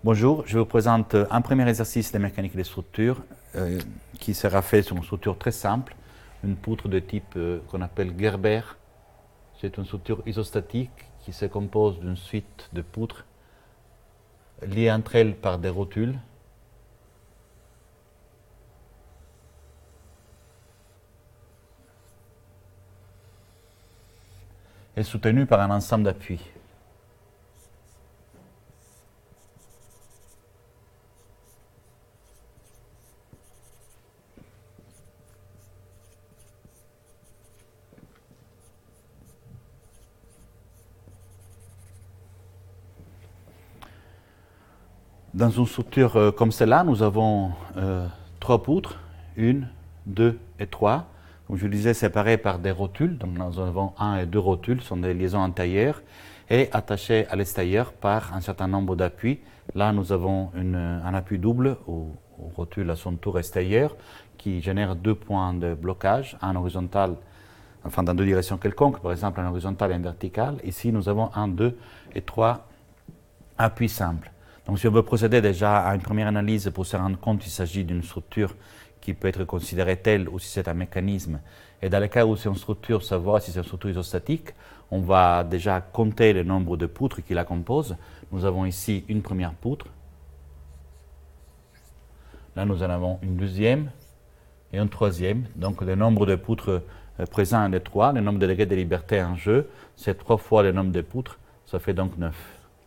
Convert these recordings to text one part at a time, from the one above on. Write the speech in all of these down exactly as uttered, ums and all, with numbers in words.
Bonjour, je vous présente un premier exercice de mécanique des structures euh, qui sera fait sur une structure très simple, une poutre de type euh, qu'on appelle Gerber. C'est une structure isostatique qui se compose d'une suite de poutres liées entre elles par des rotules. Et soutenue par un ensemble d'appuis. Dans une structure euh, comme celle-là, nous avons euh, trois poutres, une, deux et trois. Comme je le disais, séparées par des rotules. Donc nous avons un et deux rotules, ce sont des liaisons antérieures, et attachées à l'extérieur par un certain nombre d'appuis. Là, nous avons une, un appui double aux, aux rotules à son tour extérieur qui génère deux points de blocage, un horizontal, enfin dans deux directions quelconques, par exemple un horizontal et un vertical. Ici, nous avons un, deux et trois appuis simples. Donc si on veut procéder déjà à une première analyse pour se rendre compte qu'il s'agit d'une structure qui peut être considérée telle ou si c'est un mécanisme, et dans le cas où c'est une structure, savoir si c'est une structure isostatique, on va déjà compter le nombre de poutres qui la composent. Nous avons ici une première poutre, là nous en avons une deuxième et une troisième, donc le nombre de poutres présent est trois, le nombre de degrés de liberté en jeu, c'est trois fois le nombre de poutres, ça fait donc neuf.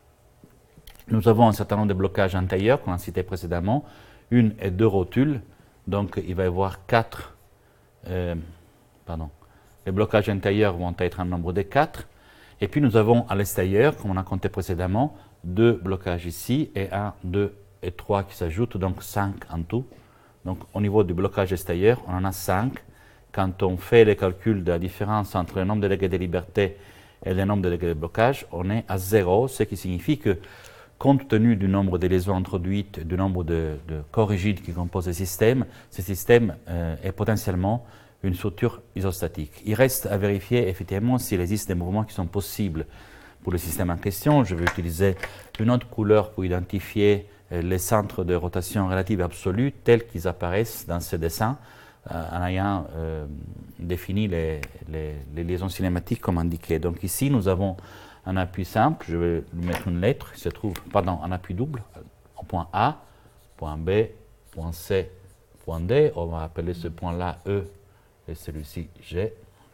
Nous avons un certain nombre de blocages antérieurs qu'on a cités précédemment, une et deux rotules, donc il va y avoir quatre, euh, pardon, les blocages intérieurs vont être un nombre de quatre, et puis nous avons à l'extérieur, comme on a compté précédemment, deux blocages ici, et un, deux et trois qui s'ajoutent, donc cinq en tout. Donc au niveau du blocage extérieur, on en a cinq. Quand on fait les calculs de la différence entre le nombre de degrés de liberté et le nombre de degrés de blocage, on est à zéro, ce qui signifie que compte tenu du nombre de liaisons introduites, du nombre de, de corps rigides qui composent le système, ce système euh, est potentiellement une structure isostatique. Il reste à vérifier effectivement s'il existe des mouvements qui sont possibles pour le système en question. Je vais utiliser une autre couleur pour identifier euh, les centres de rotation relative absolue tels qu'ils apparaissent dans ce dessin, euh, en ayant euh, défini les, les, les liaisons cinématiques comme indiqué. Donc ici, nous avons un appui simple, je vais lui mettre une lettre, il se trouve, pardon, un appui double, au point A, point B, point C, point D, on va appeler ce point-là E et celui-ci G.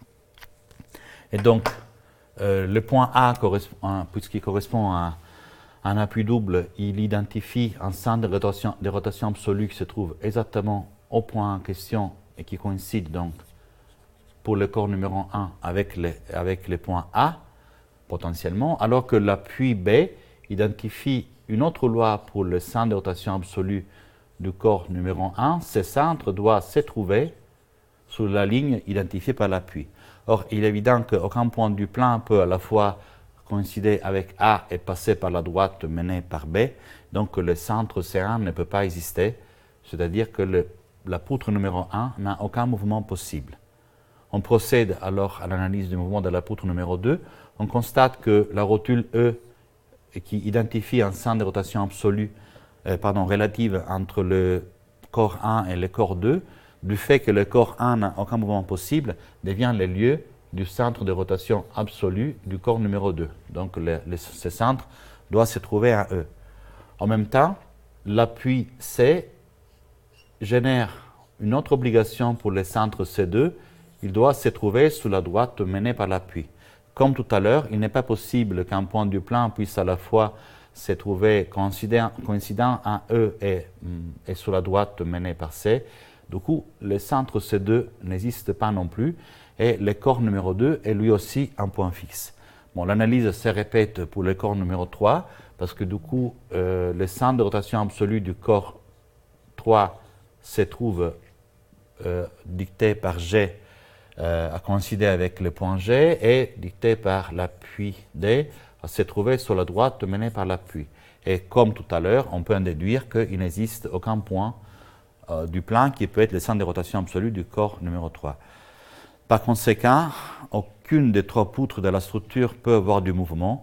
Et donc, euh, le point A, puisqu'il correspond à un appui double, il identifie un centre de rotation, de rotation absolue qui se trouve exactement au point en question et qui coïncide donc pour le corps numéro un avec le, avec le point A, potentiellement, alors que l'appui B identifie une autre loi pour le centre de rotation absolue du corps numéro un. Ce centre doit se trouver sur la ligne identifiée par l'appui. Or, il est évident qu'aucun point du plan peut à la fois coïncider avec A et passer par la droite menée par B, donc le centre C un ne peut pas exister, c'est-à-dire que le, la poutre numéro un n'a aucun mouvement possible. On procède alors à l'analyse du mouvement de la poutre numéro deux. On constate que la rotule E, qui identifie un centre de rotation absolue, euh, pardon, relative entre le corps un et le corps deux, du fait que le corps un n'a aucun mouvement possible, devient le lieu du centre de rotation absolue du corps numéro deux. Donc le, le, ce centre doit se trouver à E. En même temps, l'appui C génère une autre obligation pour le centre C deux, il doit se trouver sous la droite menée par l'appui. Comme tout à l'heure, il n'est pas possible qu'un point du plan puisse à la fois se trouver coïncident, coïncident à E et, et sur la droite menée par C. Du coup, le centre C deux n'existe pas non plus et le corps numéro deux est lui aussi un point fixe. Bon, l'analyse se répète pour le corps numéro trois parce que du coup, euh, le centre de rotation absolue du corps trois se trouve euh, dicté par G Euh, à coïncider avec le point G et dicté par l'appui D à se trouver sur la droite menée par l'appui. Et comme tout à l'heure, on peut en déduire qu'il n'existe aucun point euh, du plan qui peut être le centre de rotation absolue du corps numéro trois. Par conséquent, aucune des trois poutres de la structure peut avoir du mouvement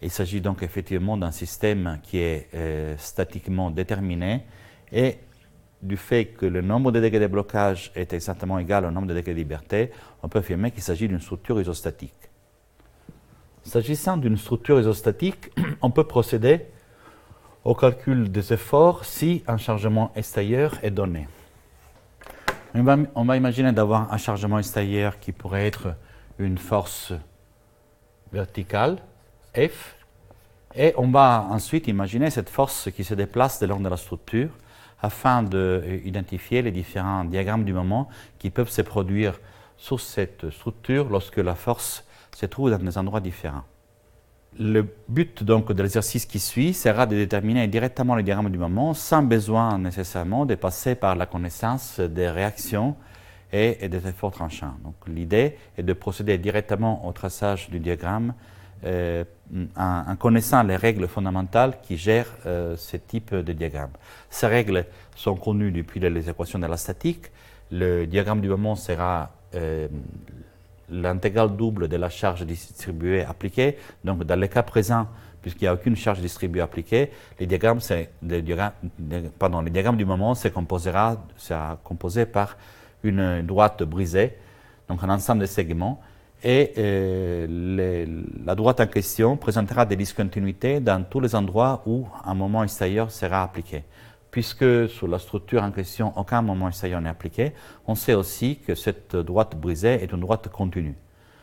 Il s'agit donc effectivement d'un système qui est euh, statiquement déterminé et du fait que le nombre de degrés de blocage est exactement égal au nombre de degrés de liberté, on peut affirmer qu'il s'agit d'une structure isostatique. S'agissant d'une structure isostatique, on peut procéder au calcul des efforts si un chargement extérieur est donné. On va, on va imaginer d'avoir un chargement extérieur qui pourrait être une force verticale, F, et on va ensuite imaginer cette force qui se déplace le long de la structure afin d'identifier les différents diagrammes du moment qui peuvent se produire sur cette structure lorsque la force se trouve dans des endroits différents. Le but donc de l'exercice qui suit sera de déterminer directement le diagramme du moment sans besoin nécessairement de passer par la connaissance des réactions et, et des efforts tranchants. Donc l'idée est de procéder directement au traçage du diagramme euh, en, en connaissant les règles fondamentales qui gèrent euh, ce type de diagramme. Ces règles sont connues depuis les équations de la statique. Le diagramme du moment sera euh, l'intégrale double de la charge distribuée appliquée. Donc, dans le cas présent, puisqu'il n'y a aucune charge distribuée appliquée, les diagrammes, les diagrammes, pardon, les diagrammes du moment se composera, sera composé par une droite brisée, donc un ensemble de segments. Et euh, les, la droite en question présentera des discontinuités dans tous les endroits où un moment extérieur sera appliqué. Puisque sur la structure en question, aucun moment extérieur n'est appliqué, on sait aussi que cette droite brisée est une droite continue.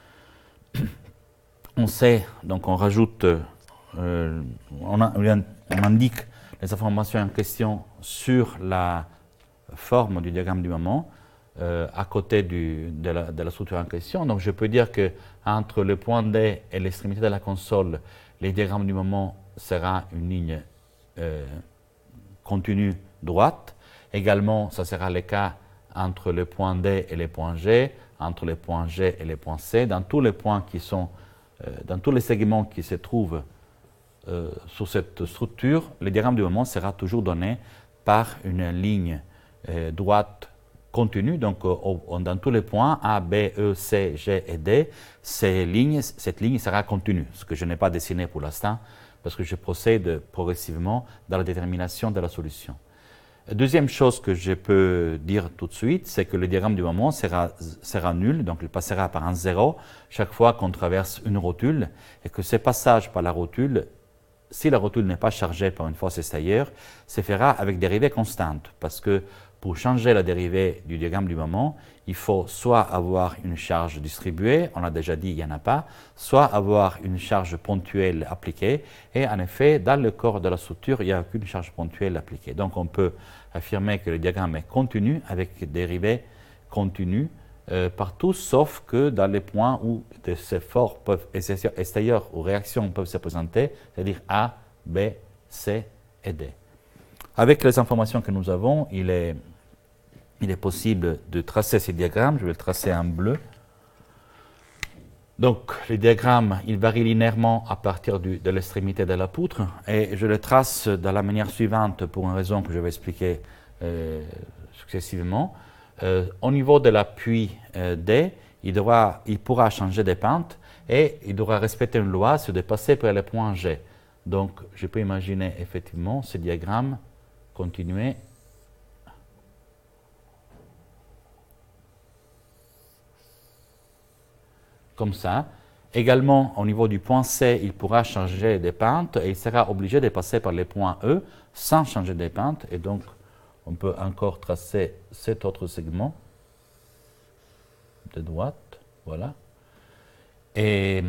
On sait, donc on rajoute, euh, on, a, on indique les informations en question sur la forme du diagramme du moment euh, à côté du, de, la, de la structure en question. Donc je peux dire qu'entre le point D et l'extrémité de la console, le diagramme du moment sera une ligne euh, continue droite. Également, ça sera le cas entre le point D et le point G, entre le point G et le point C. Dans tous les points qui sont, euh, dans tous les segments qui se trouvent euh, sur cette structure, le diagramme du moment sera toujours donné par une ligne euh, droite continue. Donc, euh, dans tous les points A, B, E, C, G et D, ces lignes, cette ligne sera continue, ce que je n'ai pas dessiné pour l'instant, parce que je procède progressivement dans la détermination de la solution. Deuxième chose que je peux dire tout de suite, c'est que le diagramme du moment sera, sera nul, donc il passera par un zéro chaque fois qu'on traverse une rotule, et que ce passage par la rotule, si la rotule n'est pas chargée par une force extérieure, se fera avec dérivée constante, parce que pour changer la dérivée du diagramme du moment, il faut soit avoir une charge distribuée, on l'a déjà dit, il n'y en a pas, soit avoir une charge ponctuelle appliquée. Et en effet, dans le corps de la structure, il n'y a aucune charge ponctuelle appliquée. Donc on peut affirmer que le diagramme est continu avec dérivée continue euh, partout, sauf que dans les points où des efforts peuvent, extérieurs ou réactions peuvent se présenter, c'est-à-dire A, B, C et D. Avec les informations que nous avons, il est, il est possible de tracer ces diagrammes. Je vais le tracer en bleu. Donc, les diagrammes, ils varient linéairement à partir du, de l'extrémité de la poutre. Et je le trace de la manière suivante pour une raison que je vais expliquer euh, successivement. Euh, au niveau de l'appui euh, D, il, devra, il pourra changer de pente et il devra respecter une loi, c'est de passer par le point G. Donc, je peux imaginer effectivement ce diagramme continuer comme ça. Également, au niveau du point C, il pourra changer de pente et il sera obligé de passer par le point E sans changer de pente. Et donc, on peut encore tracer cet autre segment de droite. Voilà. Et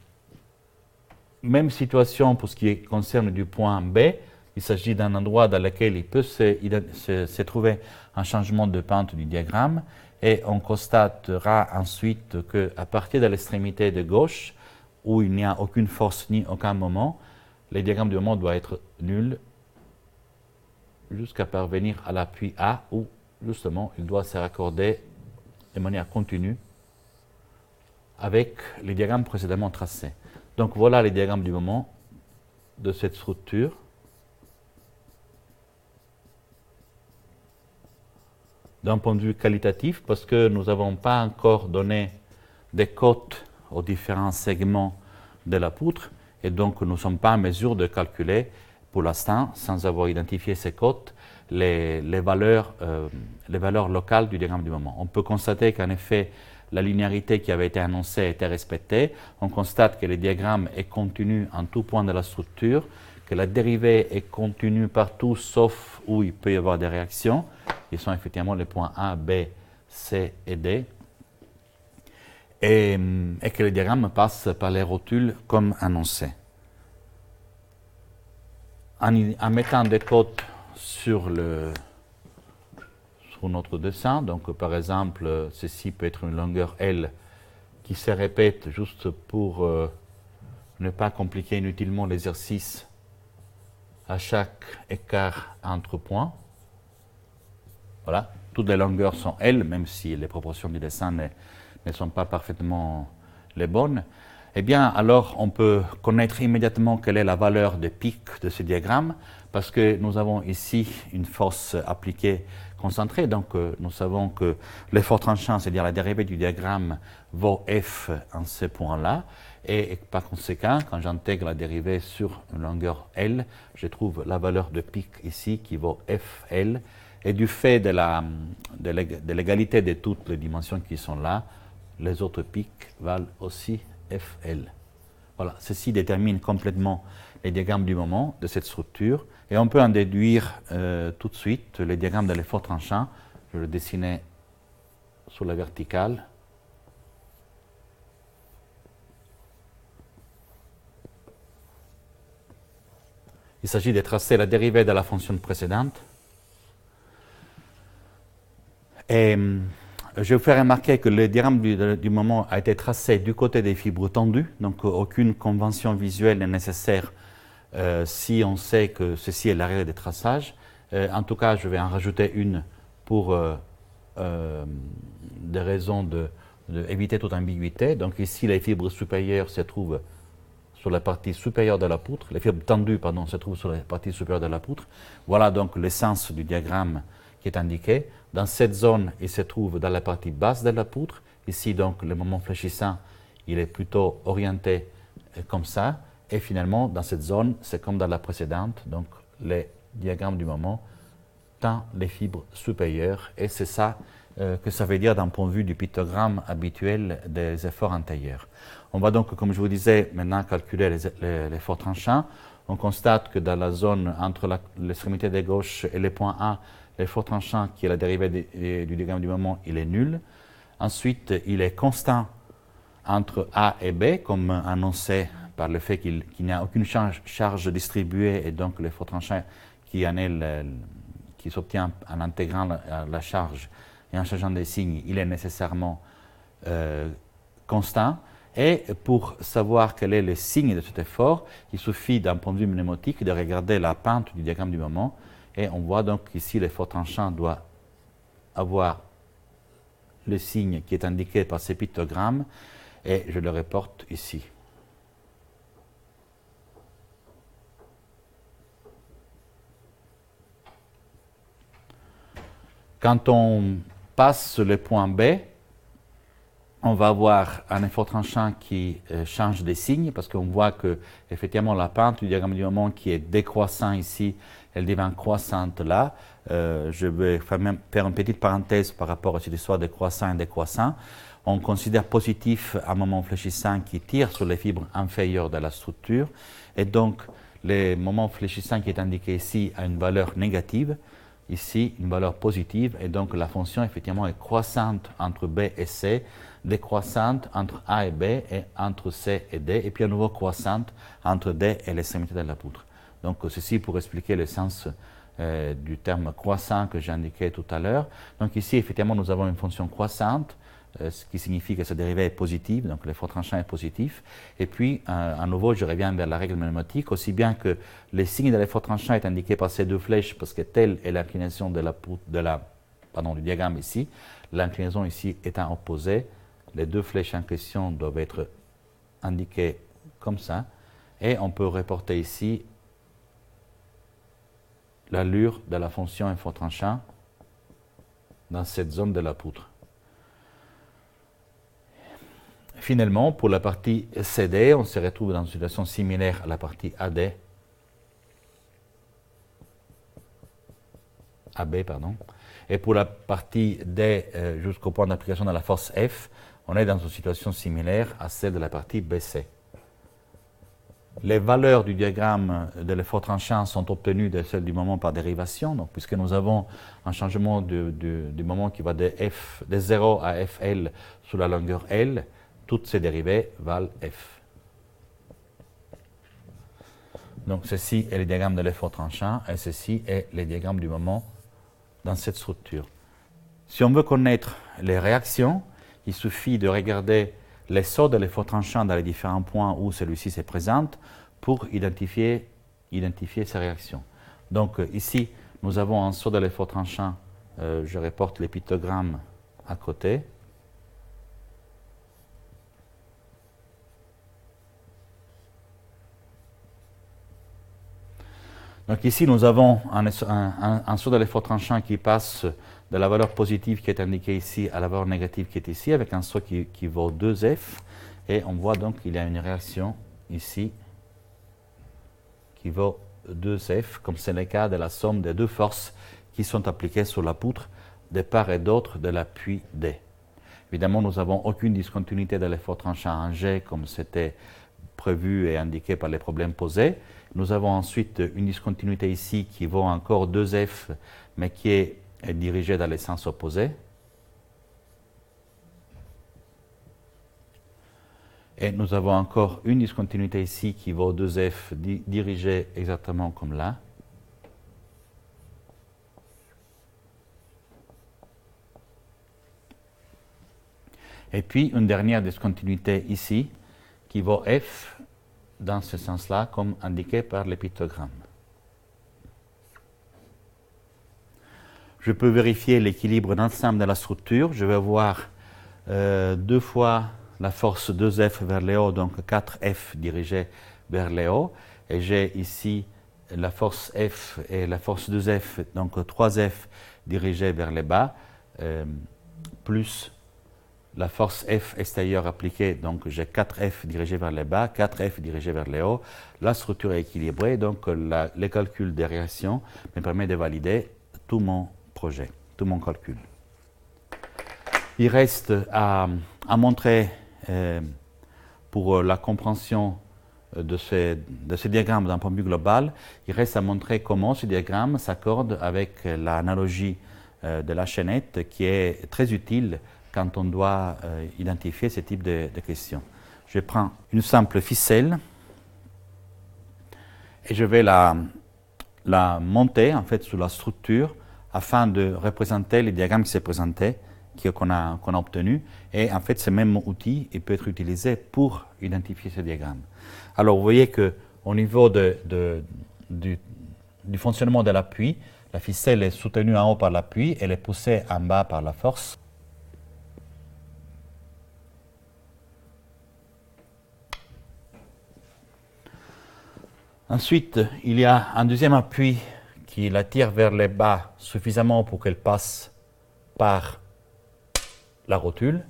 même situation pour ce qui concerne du point B. Il s'agit d'un endroit dans lequel il peut se, se, se trouver un changement de pente du diagramme et on constatera ensuite qu'à partir de l'extrémité de gauche, où il n'y a aucune force ni aucun moment, le diagramme du moment doit être nul jusqu'à parvenir à l'appui A où justement il doit se raccorder de manière continue avec les diagrammes précédemment tracés. Donc voilà les diagrammes du moment de cette structure. D'un point de vue qualitatif, parce que nous n'avons pas encore donné des cotes aux différents segments de la poutre, et donc nous ne sommes pas en mesure de calculer pour l'instant, sans avoir identifié ces cotes, les, les, valeurs, euh, les valeurs locales du diagramme du moment. On peut constater qu'en effet, la linéarité qui avait été annoncée a été respectée. On constate que le diagramme est continu en tout point de la structure, que la dérivée est continue partout, sauf où il peut y avoir des réactions. Ils sont effectivement les points A, B, C et D. Et, et que le diagramme passe par les rotules comme annoncé. En, en mettant des cotes sur, le, sur notre dessin, donc par exemple, ceci peut être une longueur L qui se répète juste pour euh, ne pas compliquer inutilement l'exercice à chaque écart entre points. Voilà, toutes les longueurs sont L, même si les proportions du dessin ne, ne sont pas parfaitement les bonnes. Eh bien, alors, on peut connaître immédiatement quelle est la valeur de pic de ce diagramme, parce que nous avons ici une force appliquée concentrée. Donc, euh, nous savons que l'effort tranchant, c'est-à-dire la dérivée du diagramme, vaut F en ce point-là. Et, et par conséquent, quand j'intègre la dérivée sur une longueur L, je trouve la valeur de pic ici qui vaut F L. Et du fait de l'égalité de, de toutes les dimensions qui sont là, les autres pics valent aussi F L. Voilà, ceci détermine complètement les diagrammes du moment de cette structure et on peut en déduire euh, tout de suite le diagramme de l'effort tranchant. Je le dessinais sur la verticale. Il s'agit de tracer la dérivée de la fonction précédente. Et je vais vous faire remarquer que le diagramme du, du moment a été tracé du côté des fibres tendues, donc aucune convention visuelle n'est nécessaire euh, si on sait que ceci est l'arrêt des traçages. Euh, en tout cas, je vais en rajouter une pour euh, euh, des raisons d'éviter de, de toute ambiguïté. Donc ici, les fibres supérieures se trouvent sur la partie supérieure de la poutre, les fibres tendues pardon, se trouvent sur la partie supérieure de la poutre. Voilà donc le sens du diagramme qui est indiqué. Dans cette zone, il se trouve dans la partie basse de la poutre. Ici, donc, le moment fléchissant, il est plutôt orienté comme ça. Et finalement, dans cette zone, c'est comme dans la précédente. Donc, les diagrammes du moment tend les fibres supérieures. Et c'est ça euh, que ça veut dire d'un point de vue du pictogramme habituel des efforts antérieurs. On va donc, comme je vous disais, maintenant calculer l'effort tranchant. On constate que dans la zone entre l'extrémité de gauche et les points A, l'effort tranchant, qui est la dérivée de, du diagramme du moment, il est nul. Ensuite, il est constant entre A et B, comme annoncé par le fait qu'il qu'il n'y a aucune charge, charge distribuée, et donc l'effort tranchant qui, qui s'obtient en intégrant la, la charge et en changeant des signes, il est nécessairement euh, constant. Et pour savoir quel est le signe de cet effort, il suffit d'un point de vue mnémotique de regarder la pente du diagramme du moment. Et on voit donc qu'ici l'effort tranchant doit avoir le signe qui est indiqué par ces pictogrammes et je le reporte ici. Quand on passe sur le point B, on va avoir un effort tranchant qui euh, change de signe parce qu'on voit que effectivement la pente du diagramme du moment qui est décroissant ici, elle devient croissante là. Euh, je vais faire, même faire une petite parenthèse par rapport à cette histoire de croissant et décroissant. On considère positif un moment fléchissant qui tire sur les fibres inférieures de la structure et donc le moment fléchissant qui est indiqué ici a une valeur négative. Ici, une valeur positive, et donc la fonction effectivement est croissante entre B et C, décroissante entre A et B, et entre C et D, et puis à nouveau croissante entre D et l'extrémité de la poutre. Donc ceci pour expliquer le sens euh, du terme croissant que j'ai indiqué tout à l'heure. Donc ici, effectivement, nous avons une fonction croissante, euh, ce qui signifie que sa dérivée est positive, donc l'effort tranchant est positif. Et puis, euh, à nouveau, je reviens vers la règle mnémotique, aussi bien que le signe de l'effort tranchant est indiqué par ces deux flèches, parce que telle est l'inclinaison de la, de la, pardon, du diagramme ici, l'inclinaison ici étant opposée, les deux flèches en question doivent être indiquées comme ça, et on peut reporter ici l'allure de la fonction effort tranchant dans cette zone de la poutre. Finalement, pour la partie C D, on se retrouve dans une situation similaire à la partie A D. A B, pardon. Et pour la partie D euh, jusqu'au point d'application de la force F, on est dans une situation similaire à celle de la partie B C. Les valeurs du diagramme de l'effort tranchant sont obtenues de celles du moment par dérivation, donc, puisque nous avons un changement du, du, du moment qui va de, F, de zéro à F L sous la longueur L, toutes ces dérivées valent F. Donc ceci est le diagramme de l'effort tranchant et ceci est le diagramme du moment dans cette structure. Si on veut connaître les réactions, il suffit de regarder l'essor de l'effort tranchant dans les différents points où celui-ci se présente pour identifier, identifier ces réactions. Donc euh, ici, nous avons un saut de l'effort tranchant, euh, je reporte les pictogrammes à côté. Donc ici, nous avons un, un, un, un saut de l'effort tranchant qui passe de la valeur positive qui est indiquée ici à la valeur négative qui est ici, avec un saut qui, qui vaut deux F. Et on voit donc qu'il y a une réaction ici qui vaut deux F, comme c'est le cas de la somme des deux forces qui sont appliquées sur la poutre de part et d'autre de l'appui D. Évidemment, nous n'avons aucune discontinuité de l'effort tranchant en G, comme c'était prévu et indiqué par les problèmes posés. Nous avons ensuite une discontinuité ici qui vaut encore deux F, mais qui est dirigée dans le sens opposé. Et nous avons encore une discontinuité ici qui vaut deux F di dirigée exactement comme là. Et puis une dernière discontinuité ici qui vaut F dans ce sens-là, comme indiqué par les pictogrammes. Je peux vérifier l'équilibre d'ensemble de la structure. Je vais avoir euh, deux fois la force deux F vers le haut, donc quatre F dirigés vers le haut. Et j'ai ici la force F et la force deux F, donc trois F dirigés vers le bas, euh, plus la force F extérieure appliquée, donc j'ai quatre F dirigés vers le bas, quatre F dirigés vers le haut. La structure est équilibrée, donc la, le calcul des réactions me permet de valider tout mon projet, tout mon calcul. Il reste à, à montrer, euh, pour la compréhension de ce, de ce diagramme d'un point de vue global, il reste à montrer comment ce diagramme s'accorde avec l'analogie euh, de la chaînette qui est très utile quand on doit euh, identifier ce type de, de questions. Je prends une simple ficelle et je vais la, la monter en fait sur la structure afin de représenter le diagramme qui s'est présenté, qu'on a, qu'on a obtenu. Et en fait, ce même outil il peut être utilisé pour identifier ce diagramme. Alors, vous voyez qu'au niveau de, de, du, du fonctionnement de l'appui, la ficelle est soutenue en haut par l'appui, elle est poussée en bas par la force. Ensuite, il y a un deuxième appui qui la tire vers le bas suffisamment pour qu'elle passe par la rotule.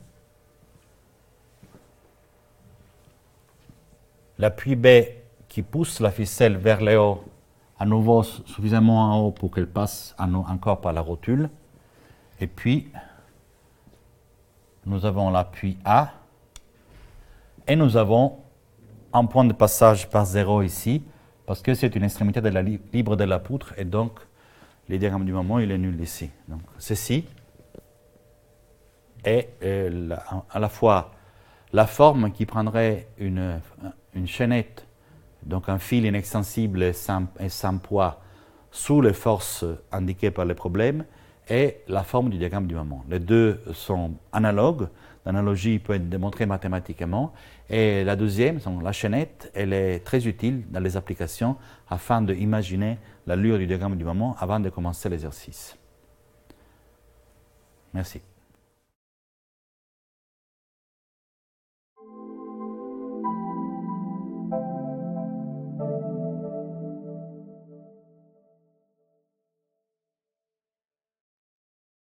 L'appui B qui pousse la ficelle vers le haut, à nouveau suffisamment en haut pour qu'elle passe encore par la rotule. Et puis, nous avons l'appui A et nous avons un point de passage par zéro ici, parce que c'est une extrémité de la li libre de la poutre et donc le diagramme du moment il est nul ici. Donc ceci est euh, la, à la fois la forme qui prendrait une, une chaînette, donc un fil inextensible sans, et sans poids sous les forces indiquées par les problèmes, et la forme du diagramme du moment. Les deux sont analogues. L'analogie peut être démontrée mathématiquement. Et la deuxième, la chaînette, elle est très utile dans les applications afin d'imaginer l'allure du diagramme du moment avant de commencer l'exercice. Merci.